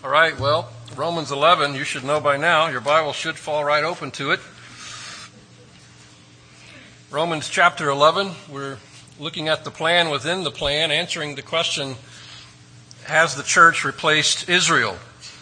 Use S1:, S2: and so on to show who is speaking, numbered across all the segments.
S1: All right, well, Romans 11, you should know by now. Your Bible should fall right open to it. Romans chapter 11, we're looking at the plan within the plan, answering the question, has the church replaced Israel?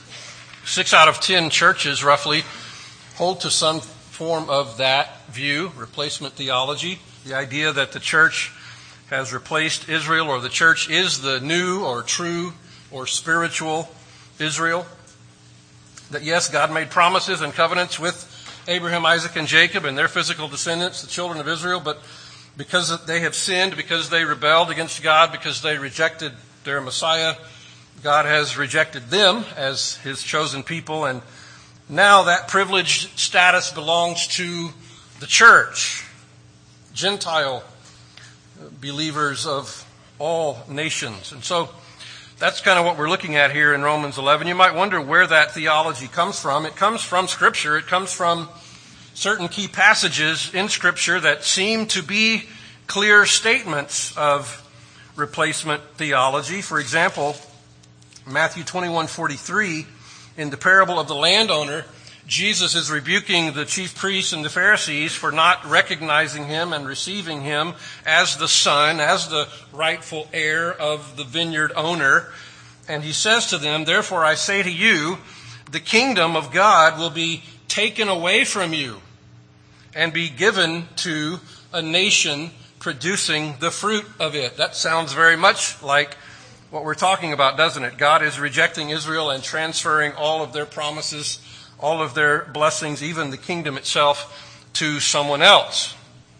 S1: 6 out of 10 churches, roughly, hold to some form of that view, replacement theology, the idea that the church has replaced Israel, or the church is the new or true or spiritual Israel. That yes, God made promises and covenants with Abraham, Isaac, and Jacob and their physical descendants, the children of Israel, but because they have sinned, because they rebelled against God, because they rejected their Messiah, God has rejected them as His chosen people, and now that privileged status belongs to the church, Gentile believers of all nations. And so that's kind of what we're looking at here in Romans 11. You might wonder where that theology comes from. It comes from Scripture. It comes from certain key passages in Scripture that seem to be clear statements of replacement theology. For example, Matthew 21:43, in the parable of the landowner, Jesus is rebuking the chief priests and the Pharisees for not recognizing him and receiving him as the son, as the rightful heir of the vineyard owner. And he says to them, "Therefore I say to you, the kingdom of God will be taken away from you and be given to a nation producing the fruit of it." That sounds very much like what we're talking about, doesn't it? God is rejecting Israel and transferring all of their promises, all of their blessings, even the kingdom itself, to someone else.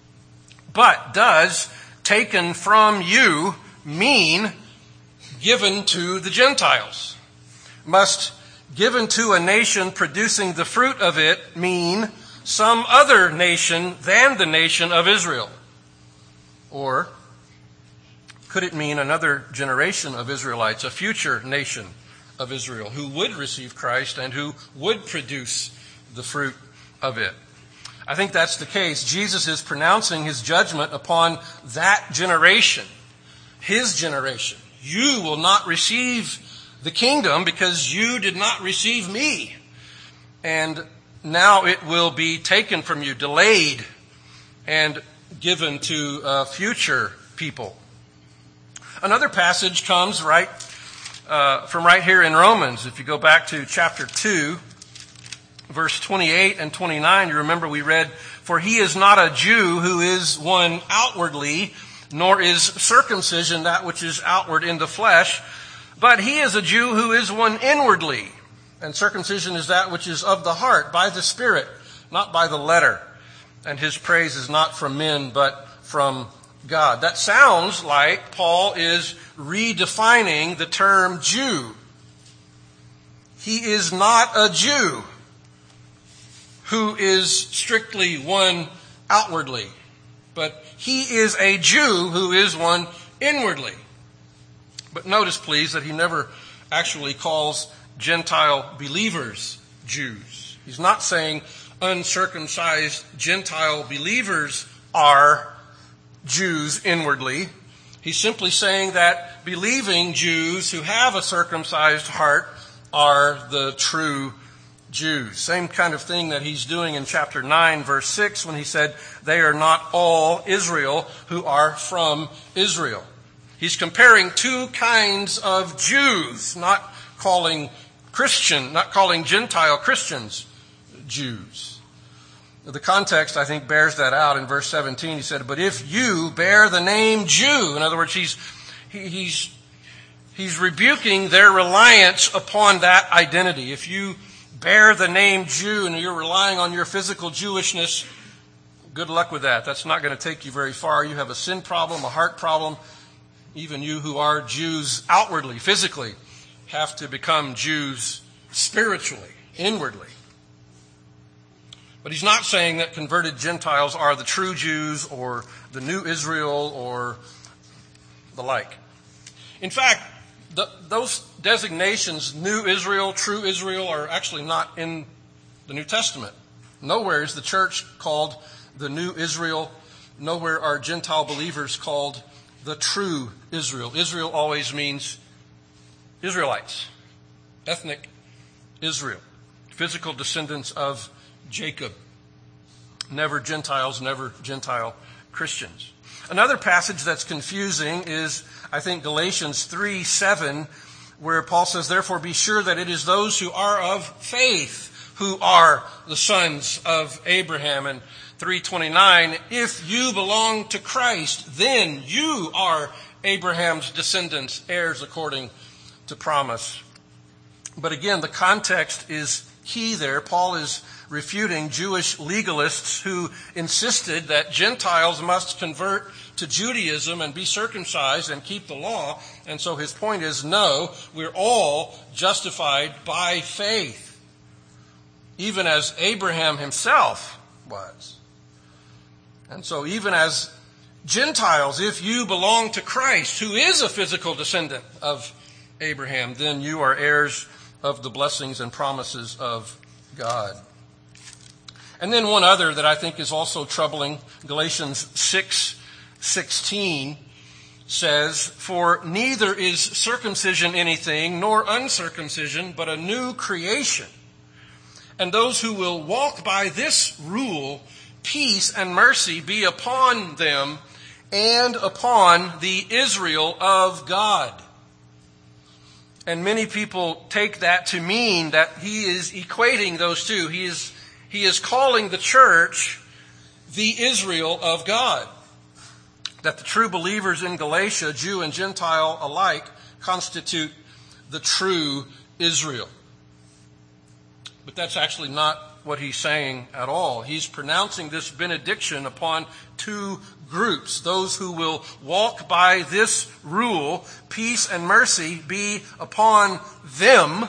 S1: But does taken from you mean given to the Gentiles? Must given to a nation producing the fruit of it mean some other nation than the nation of Israel? Or could it mean another generation of Israelites, a future nation of Israel who would receive Christ and who would produce the fruit of it? I think that's the case. Jesus is pronouncing His judgment upon that generation, His generation. You will not receive the kingdom because you did not receive me. And now it will be taken from you, delayed, and given to future people. Another passage comes from right here in Romans. If you go back to chapter 2, verse 28 and 29, you remember we read, "For he is not a Jew who is one outwardly, nor is circumcision that which is outward in the flesh, but he is a Jew who is one inwardly. And circumcision is that which is of the heart, by the Spirit, not by the letter. And his praise is not from men, but from God." That sounds like Paul is redefining the term Jew. He is not a Jew who is strictly one outwardly, but he is a Jew who is one inwardly. But notice, please, that he never actually calls Gentile believers Jews. He's not saying uncircumcised Gentile believers are Jews inwardly. He's simply saying that believing Jews who have a circumcised heart are the true Jews. Same kind of thing that he's doing in chapter 9, verse 6, when he said, "They are not all Israel who are from Israel." He's comparing two kinds of Jews, not calling Gentile Christians Jews. The context, I think, bears that out in verse 17. He said, "But if you bear the name Jew," in other words, he's rebuking their reliance upon that identity. If you bear the name Jew and you're relying on your physical Jewishness, good luck with that. That's not going to take you very far. You have a sin problem, a heart problem. Even you who are Jews outwardly, physically, have to become Jews spiritually, inwardly. But he's not saying that converted Gentiles are the true Jews or the new Israel or the like. In fact, those designations, new Israel, true Israel, are actually not in the New Testament. Nowhere is the church called the new Israel. Nowhere are Gentile believers called the true Israel. Israel always means Israelites. ethnic Israel, physical descendants of Jacob. Never Gentiles, never Gentile Christians. Another passage that's confusing is, I think, Galatians 3:7, where Paul says, therefore be sure that it is those who are of faith who are the sons of Abraham. And 3:29, if you belong to Christ, then you are Abraham's descendants, heirs according to promise. But again, the context is key there. Paul is refuting Jewish legalists who insisted that Gentiles must convert to Judaism and be circumcised and keep the law. And so his point is, no, we're all justified by faith, even as Abraham himself was. And so even as Gentiles, if you belong to Christ, who is a physical descendant of Abraham, then you are heirs of the blessings and promises of God. And then one other that I think is also troubling, Galatians 6:16 says, for neither is circumcision anything, nor uncircumcision, but a new creation. And those who will walk by this rule, peace and mercy be upon them and upon the Israel of God. And many people take that to mean that he is equating those two. He is calling the church the Israel of God. That the true believers in Galatia, Jew and Gentile alike, constitute the true Israel. But that's actually not what he's saying at all. He's pronouncing this benediction upon two groups. Those who will walk by this rule, peace and mercy be upon them,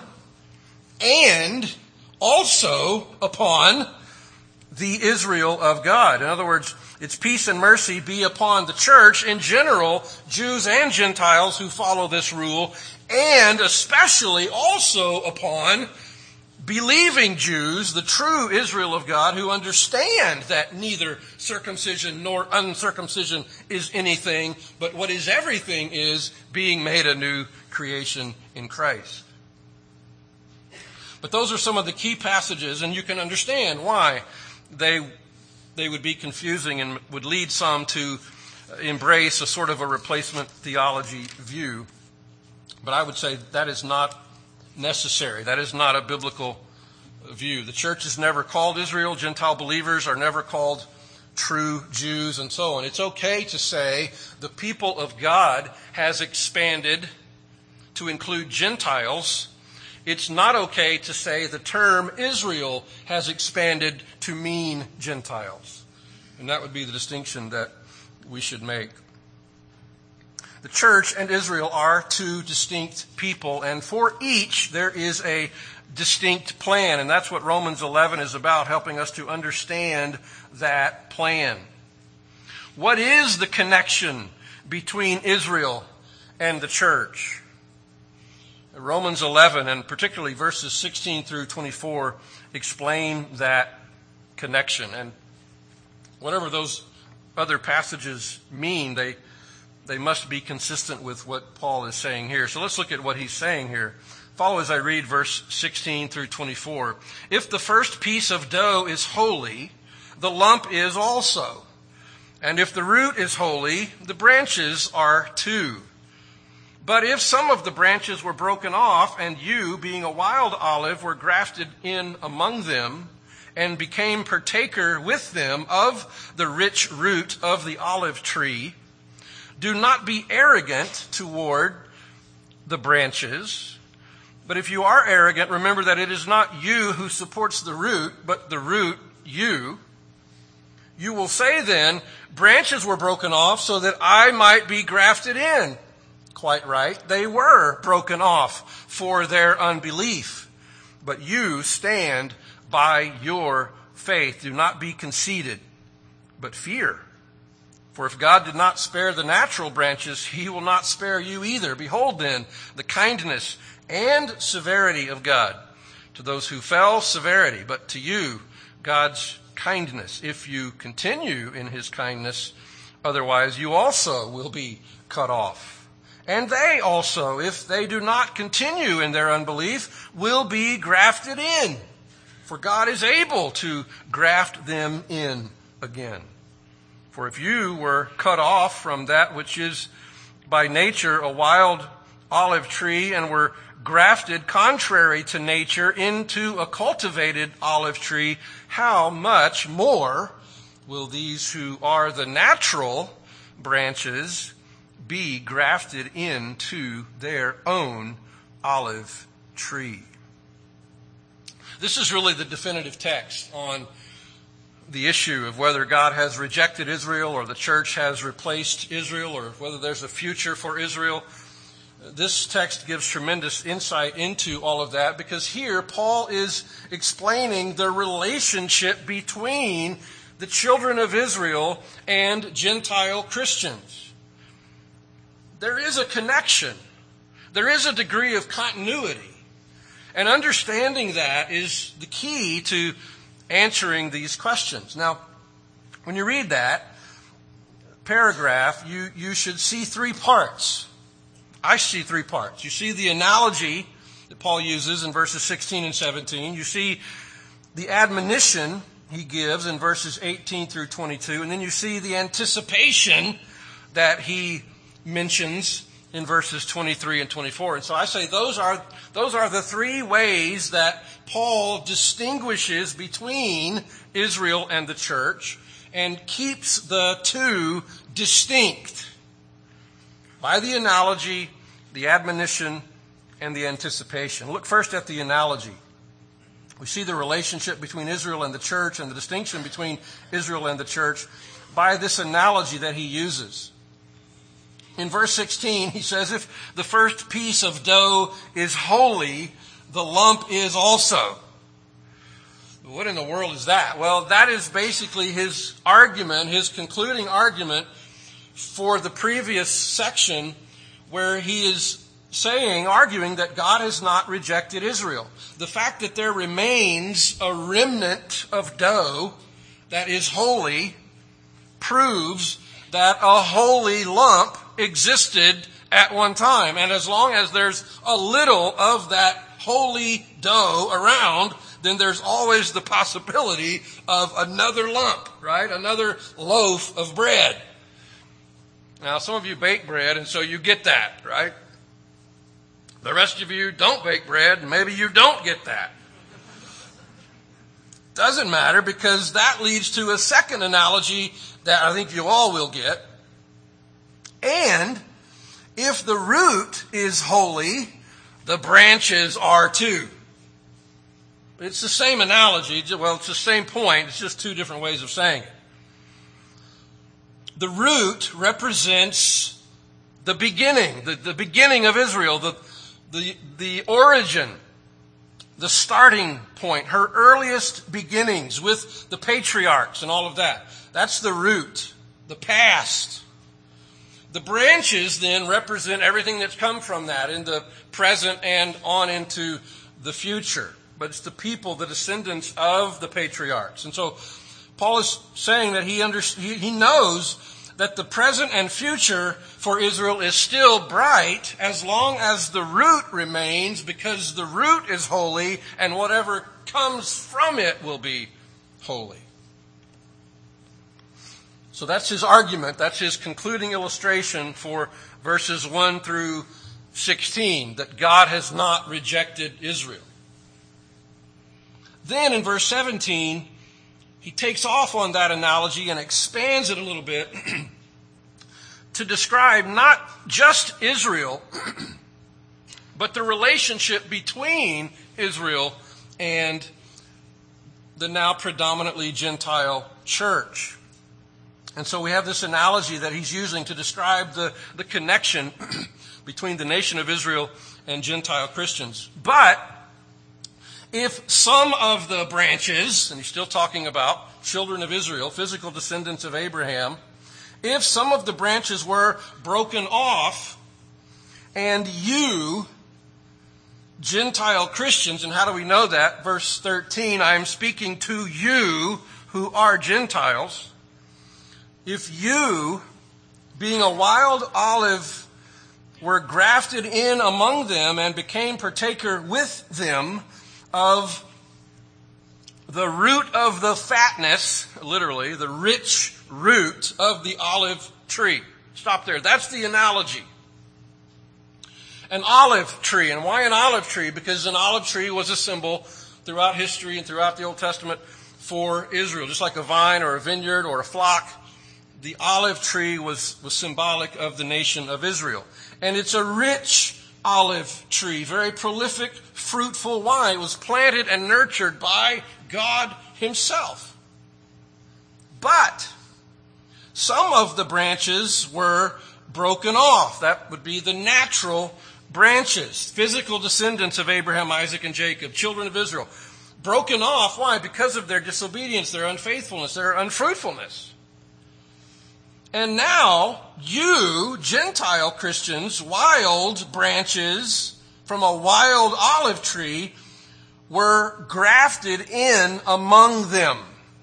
S1: and also upon the Israel of God. In other words, it's peace and mercy be upon the church in general, Jews and Gentiles who follow this rule, and especially also upon believing Jews, the true Israel of God, who understand that neither circumcision nor uncircumcision is anything, but what is everything is being made a new creation in Christ. But those are some of the key passages, and you can understand why they would be confusing and would lead some to embrace a sort of a replacement theology view. But I would say that is not necessary. That is not a biblical view. The church is never called Israel. Gentile believers are never called true Jews, and so on. It's okay to say the people of God has expanded to include Gentiles. It's not okay to say the term Israel has expanded to mean Gentiles. And that would be the distinction that we should make. The church and Israel are two distinct people, and for each there is a distinct plan, and that's what Romans 11 is about, helping us to understand that plan. What is the connection between Israel and the church? Romans 11, and particularly verses 16 through 24, explain that connection. And whatever those other passages mean, they must be consistent with what Paul is saying here. So let's look at what he's saying here. Follow as I read verse 16 through 24. If the first piece of dough is holy, the lump is also. And if the root is holy, the branches are too. But if some of the branches were broken off, and you, being a wild olive, were grafted in among them, and became partaker with them of the rich root of the olive tree, do not be arrogant toward the branches. But if you are arrogant, remember that it is not you who supports the root, but the root you. You will say then, branches were broken off so that I might be grafted in. Quite right. They were broken off for their unbelief. But you stand by your faith. Do not be conceited, but fear. For if God did not spare the natural branches, he will not spare you either. Behold then the kindness and severity of God. To those who fell, severity, but to you, God's kindness. If you continue in his kindness, otherwise you also will be cut off. And they also, if they do not continue in their unbelief, will be grafted in. For God is able to graft them in again. For if you were cut off from that which is by nature a wild olive tree and were grafted contrary to nature into a cultivated olive tree, how much more will these who are the natural branches be grafted into their own olive tree? This is really the definitive text on the issue of whether God has rejected Israel or the church has replaced Israel or whether there's a future for Israel. This text gives tremendous insight into all of that because here Paul is explaining the relationship between the children of Israel and Gentile Christians. There is a connection. There is a degree of continuity. And understanding that is the key to answering these questions. Now, when you read that paragraph, you should see three parts. I see three parts. You see the analogy that Paul uses in verses 16 and 17. You see the admonition he gives in verses 18 through 22. And then you see the anticipation that he mentions in verses 23 and 24. And so I say those are the three ways that Paul distinguishes between Israel and the church and keeps the two distinct by the analogy, the admonition, and the anticipation. Look first at the analogy. We see the relationship between Israel and the church and the distinction between Israel and the church by this analogy that he uses. In verse 16, he says, if the first piece of dough is holy, the lump is also. What in the world is that? Well, that is basically his argument, his concluding argument for the previous section where he is arguing that God has not rejected Israel. The fact that there remains a remnant of dough that is holy proves that a holy lump existed at one time. And as long as there's a little of that holy dough around, then there's always the possibility of another lump, right? Another loaf of bread. Now, some of you bake bread, and so you get that, right? The rest of you don't bake bread, and maybe you don't get that. Doesn't matter, because that leads to a second analogy that I think you all will get. And if the root is holy, the branches are too. It's the same analogy. Well, it's the same point. It's just two different ways of saying it. The root represents the beginning, the beginning of Israel, the origin, the starting point, her earliest beginnings with the patriarchs and all of that. That's the root, the past. The branches then represent everything that's come from that in the present and on into the future. But it's the people, the descendants of the patriarchs. And so Paul is saying that he knows that the present and future for Israel is still bright as long as the root remains, because the root is holy and whatever comes from it will be holy. So that's his argument. That's his concluding illustration for verses 1 through 16, that God has not rejected Israel. Then in verse 17, he takes off on that analogy and expands it a little bit to describe not just Israel, but the relationship between Israel and the now predominantly Gentile church. And so we have this analogy that he's using to describe the connection between the nation of Israel and Gentile Christians. But if some of the branches, and he's still talking about children of Israel, physical descendants of Abraham, if some of the branches were broken off, and you, Gentile Christians, and how do we know that? Verse 13, I am speaking to you who are Gentiles. If you, being a wild olive were grafted in among them and became partaker with them of the root of the fatness, literally, the rich root of the olive tree. Stop there. That's the analogy. An olive tree. And why an olive tree? Because an olive tree was a symbol throughout history and throughout the Old Testament for Israel. Just like a vine or a vineyard or a flock, the olive tree was symbolic of the nation of Israel. And it's a rich olive tree, very prolific, fruitful wine. It was planted and nurtured by God himself. But some of the branches were broken off. That would be the natural branches, physical descendants of Abraham, Isaac, and Jacob, children of Israel. Broken off, why? Because of their disobedience, their unfaithfulness, their unfruitfulness. And now, you, Gentile Christians, wild branches from a wild olive tree, were grafted in among them.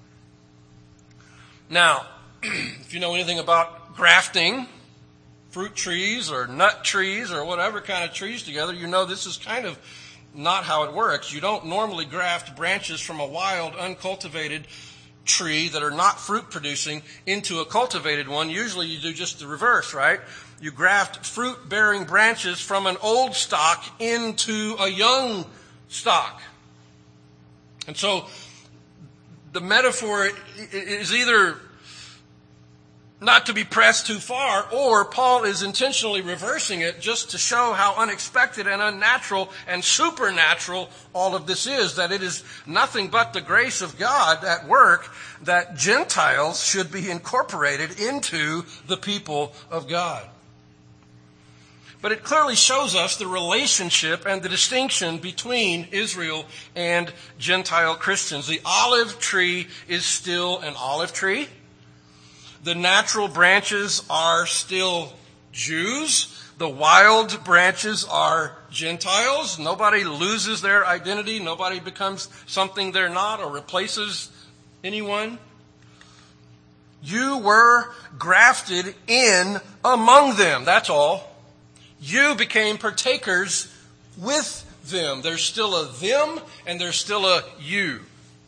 S1: Now, if you know anything about grafting, fruit trees or nut trees or whatever kind of trees together, you know this is kind of not how it works. You don't normally graft branches from a wild, uncultivated tree that are not fruit producing into a cultivated one. Usually you do just the reverse, right? You graft fruit bearing branches from an old stock into a young stock. And so the metaphor is either not to be pressed too far, or Paul is intentionally reversing it just to show how unexpected and unnatural and supernatural all of this is, that it is nothing but the grace of God at work that Gentiles should be incorporated into the people of God. But it clearly shows us the relationship and the distinction between Israel and Gentile Christians. The olive tree is still an olive tree. The natural branches are still Jews. The wild branches are Gentiles. Nobody loses their identity. Nobody becomes something they're not or replaces anyone. You were grafted in among them. That's all. You became partakers with them. There's still a them and there's still a you.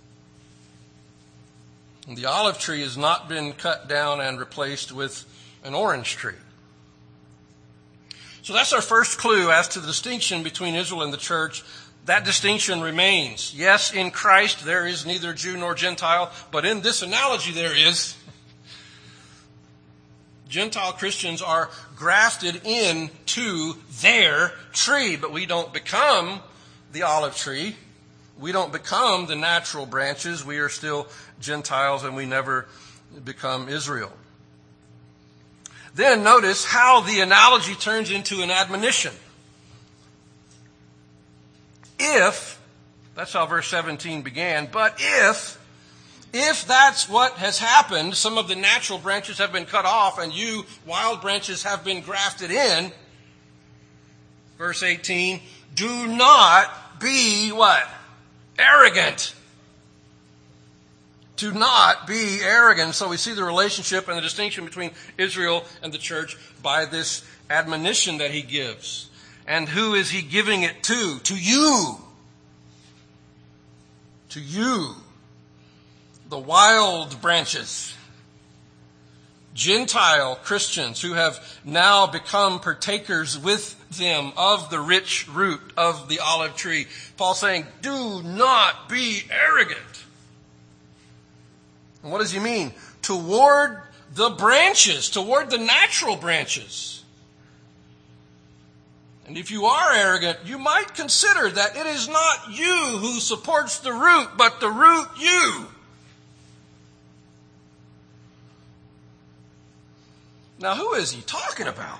S1: And the olive tree has not been cut down and replaced with an orange tree. So that's our first clue as to the distinction between Israel and the church. That distinction remains. Yes, in Christ there is neither Jew nor Gentile, but in this analogy there is. Gentile Christians are grafted into their tree, but we don't become the olive tree. We don't become the natural branches. We are still Gentiles and we never become Israel. Then notice how the analogy turns into an admonition. If, that's how verse 17 began, but if that's what has happened, some of the natural branches have been cut off and you, wild branches, have been grafted in. Verse 18, do not be what? Arrogant. Do not be arrogant. So we see the relationship and the distinction between Israel and the church by this admonition that he gives. And who is he giving it to? To you. To you. The wild branches. Gentile Christians who have now become partakers with them of the rich root of the olive tree. Paul saying, do not be arrogant. And what does he mean? Toward the branches, toward the natural branches. And if you are arrogant, you might consider that it is not you who supports the root, but the root you. Now, who is he talking about?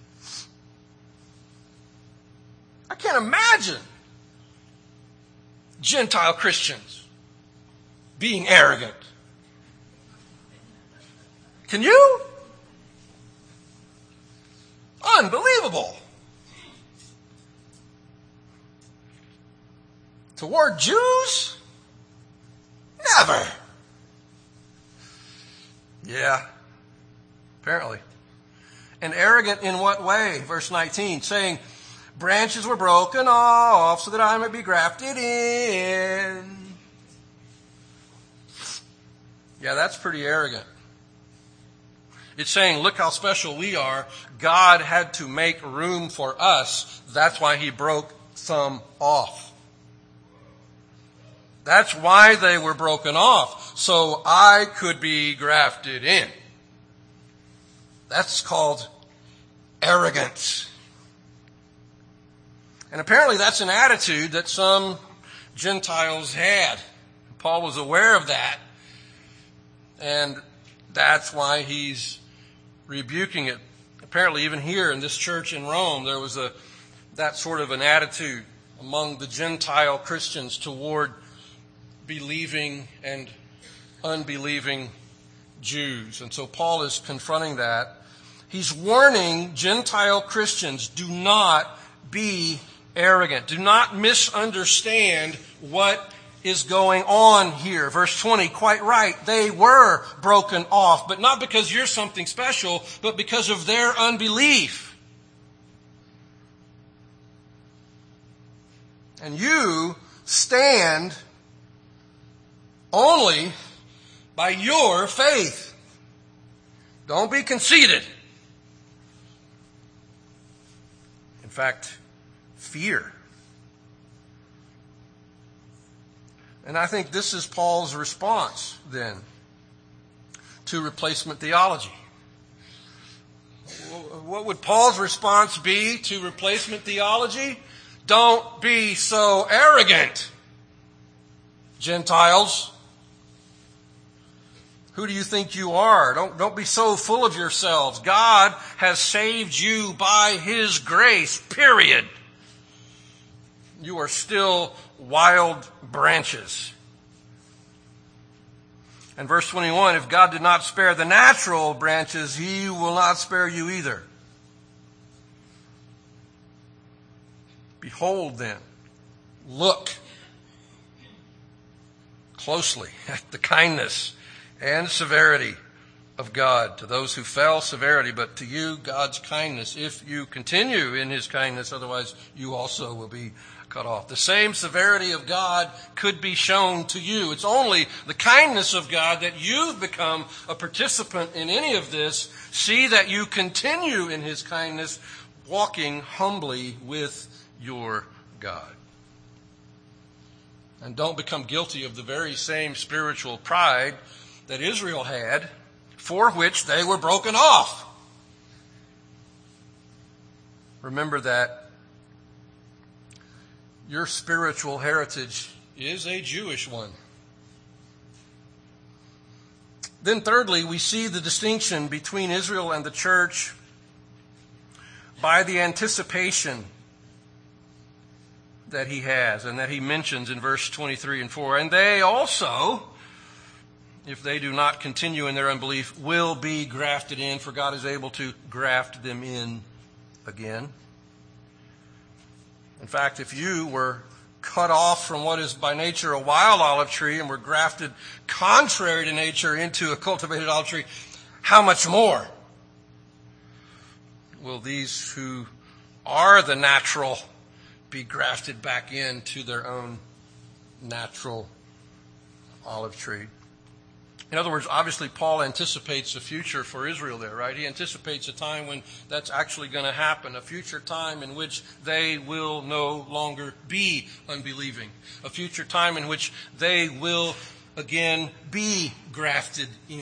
S1: I can't imagine Gentile Christians being arrogant. Can you? Unbelievable. Toward Jews? Never. Yeah, apparently. And arrogant in what way? Verse 19, saying, branches were broken off so that I might be grafted in. Yeah, that's pretty arrogant. It's saying, look how special we are. God had to make room for us. That's why he broke some off. That's why they were broken off, so I could be grafted in. That's called arrogance. And apparently that's an attitude that some Gentiles had. Paul was aware of that. And that's why he's rebuking it. Apparently even here in this church in Rome, there was that sort of an attitude among the Gentile Christians toward believing and unbelieving Jews. And so Paul is confronting that. He's warning Gentile Christians, do not be arrogant. Do not misunderstand what is going on here. Verse 20, quite right. They were broken off, but not because you're something special, but because of their unbelief. And you stand only by your faith. Don't be conceited. In fact, fear. And I think this is Paul's response then to replacement theology. What would Paul's response be to replacement theology? Don't be so arrogant, Gentiles. Who do you think you are? Don't be so full of yourselves. God has saved you by his grace, period. You are still wild branches. And verse 21, if God did not spare the natural branches, he will not spare you either. Behold then, look closely at the kindness and severity of God. To those who fell, severity, but to you, God's kindness, if you continue in his kindness, otherwise you also will be cut off. The same severity of God could be shown to you. It's only the kindness of God that you've become a participant in any of this. See that you continue in his kindness, walking humbly with your God. And don't become guilty of the very same spiritual pride that Israel had, for which they were broken off. Remember that your spiritual heritage is a Jewish one. Then thirdly, we see the distinction between Israel and the church by the anticipation that he has and that he mentions in verse 23 and 4. And they also, if they do not continue in their unbelief, will be grafted in, for God is able to graft them in again. In fact, if you were cut off from what is by nature a wild olive tree and were grafted contrary to nature into a cultivated olive tree, how much more will these who are the natural be grafted back into their own natural olive tree? In other words, obviously Paul anticipates a future for Israel there, right? He anticipates a time when that's actually going to happen, a future time in which they will no longer be unbelieving, a future time in which they will again be grafted in.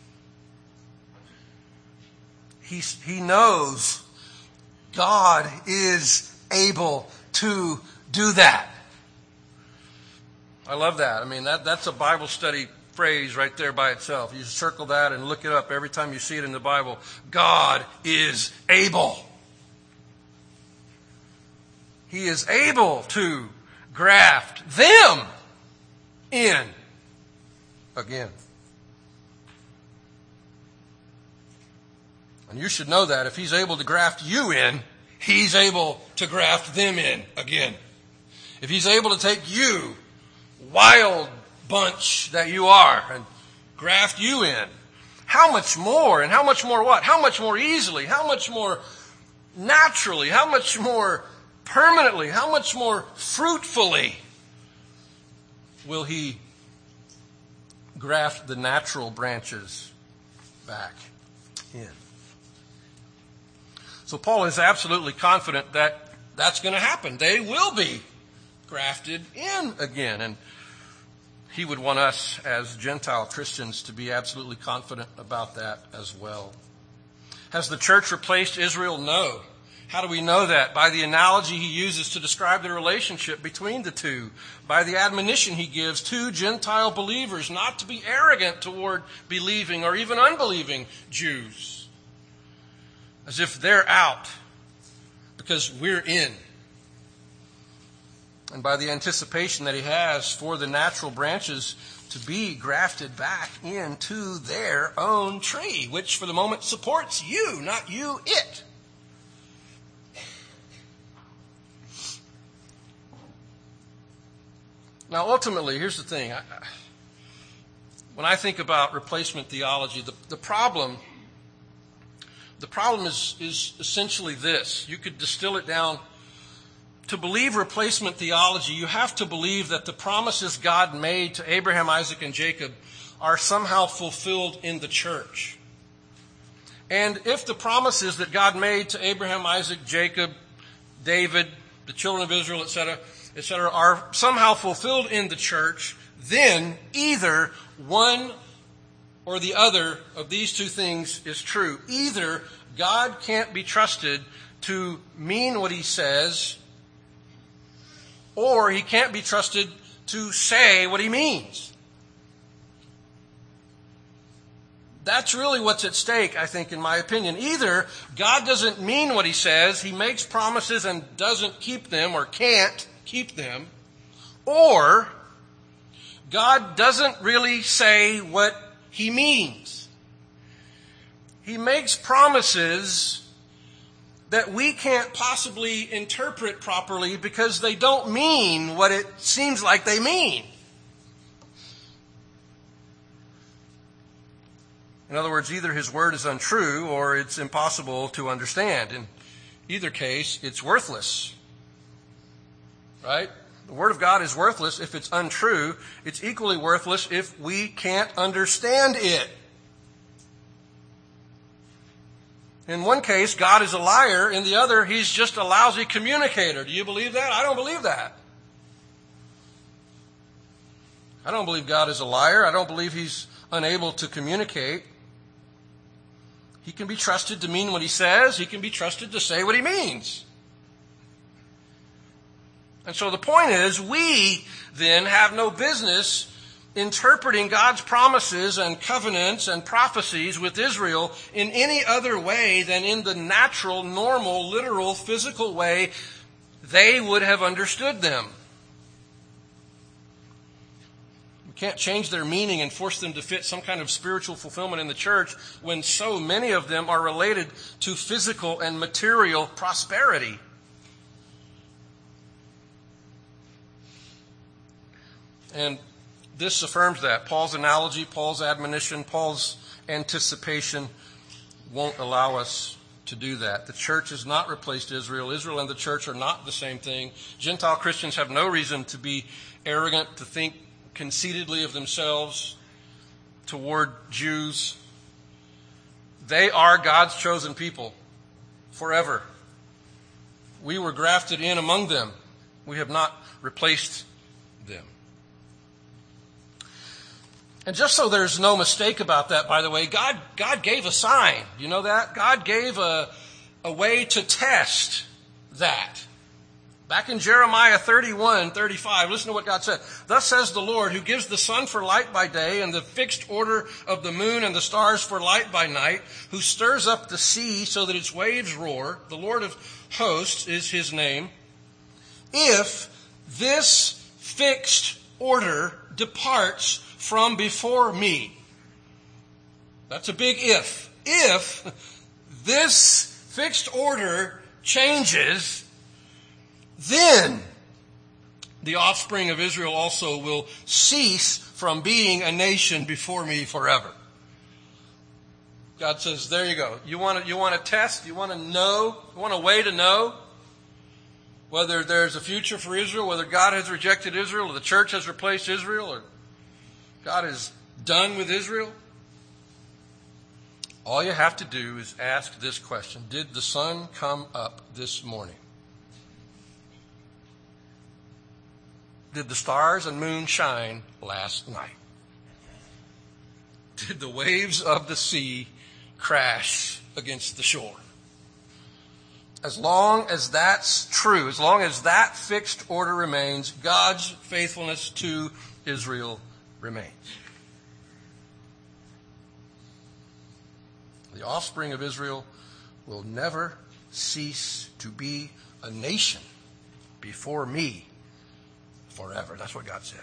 S1: He knows God is able to do that. I love that. I mean, that's a Bible study phrase right there by itself. You circle that and look it up every time you see it in the Bible. God is able. He is able to graft them in again. And you should know that if he's able to graft you in, he's able to graft them in again. If he's able to take you, wild bunch that you are, and graft you in, how much more, and how much more what? How much more easily? How much more naturally? How much more permanently? How much more fruitfully will he graft the natural branches back in? So Paul is absolutely confident that that's going to happen. They will be grafted in again. And he would want us as Gentile Christians to be absolutely confident about that as well. Has the church replaced Israel? No. How do we know that? By the analogy he uses to describe the relationship between the two. By the admonition he gives to Gentile believers not to be arrogant toward believing or even unbelieving Jews. As if they're out because we're in. And by the anticipation that he has for the natural branches to be grafted back into their own tree, which for the moment supports you, not you it. Now, ultimately, here's the thing. When I think about replacement theology, the problem is essentially this. You could distill it down. To believe replacement theology, you have to believe that the promises God made to Abraham, Isaac, and Jacob are somehow fulfilled in the church. And if the promises that God made to Abraham, Isaac, Jacob, David, the children of Israel, etc., are somehow fulfilled in the church, then either one or the other of these two things is true. Either God can't be trusted to mean what he says, or he can't be trusted to say what he means. That's really what's at stake, I think, in my opinion. Either God doesn't mean what he says, he makes promises and doesn't keep them or can't keep them, or God doesn't really say what he means. He makes promises that we can't possibly interpret properly because they don't mean what it seems like they mean. In other words, either his word is untrue or it's impossible to understand. In either case, it's worthless. Right? The word of God is worthless if it's untrue. It's equally worthless if we can't understand it. In one case, God is a liar. In the other, he's just a lousy communicator. Do you believe that? I don't believe that. I don't believe God is a liar. I don't believe he's unable to communicate. He can be trusted to mean what he says. He can be trusted to say what he means. And so the point is, we then have no business interpreting God's promises and covenants and prophecies with Israel in any other way than in the natural, normal, literal, physical way they would have understood them. We can't change their meaning and force them to fit some kind of spiritual fulfillment in the church when so many of them are related to physical and material prosperity. And this affirms that. Paul's analogy, Paul's admonition, Paul's anticipation won't allow us to do that. The church has not replaced Israel. Israel and the church are not the same thing. Gentile Christians have no reason to be arrogant, to think conceitedly of themselves toward Jews. They are God's chosen people forever. We were grafted in among them. We have not replaced them. And just so there's no mistake about that, by the way, God gave a sign. You know that? God gave a way to test that. Back in Jeremiah 31:35, listen to what God said. Thus says the Lord, who gives the sun for light by day and the fixed order of the moon and the stars for light by night, who stirs up the sea so that its waves roar. The Lord of hosts is his name. If this fixed order departs from before me. That's a big if. If this fixed order changes, then the offspring of Israel also will cease from being a nation before me forever. God says, there you go. You want to test? You want to know? You want a way to know whether there's a future for Israel, whether God has rejected Israel, or the church has replaced Israel, or God is done with Israel? All you have to do is ask this question. Did the sun come up this morning? Did the stars and moon shine last night? Did the waves of the sea crash against the shore? As long as that's true, as long as that fixed order remains, God's faithfulness to Israel remains. The offspring of Israel will never cease to be a nation before me forever. That's what God said.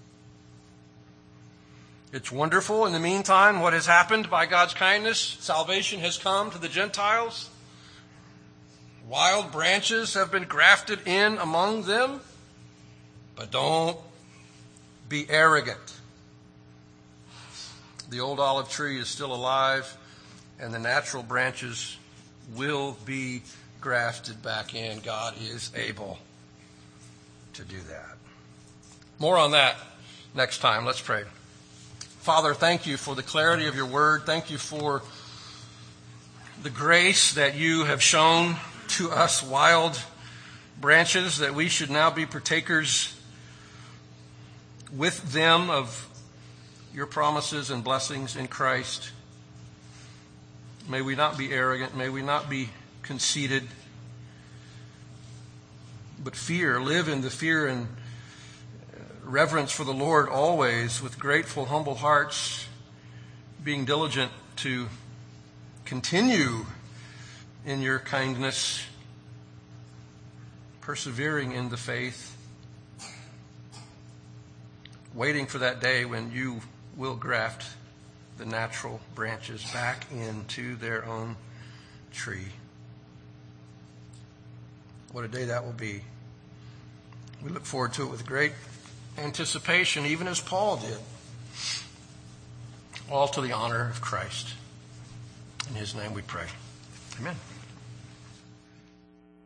S1: It's wonderful. In the meantime, what has happened by God's kindness, salvation has come to the Gentiles. Wild branches have been grafted in among them. But don't be arrogant. The old olive tree is still alive, and the natural branches will be grafted back in. God is able to do that. More on that next time. Let's pray. Father, thank you for the clarity of your word. Thank you for the grace that you have shown to us wild branches, that we should now be partakers with them of your promises and blessings in Christ. May we not be arrogant. May we not be conceited, but live in the fear and reverence for the Lord always, with grateful, humble hearts, being diligent to continue in your kindness, persevering in the faith, waiting for that day when you will graft the natural branches back into their own tree. What a day that will be. We look forward to it with great anticipation, even as Paul did. All to the honor of Christ. In his name we pray. Amen.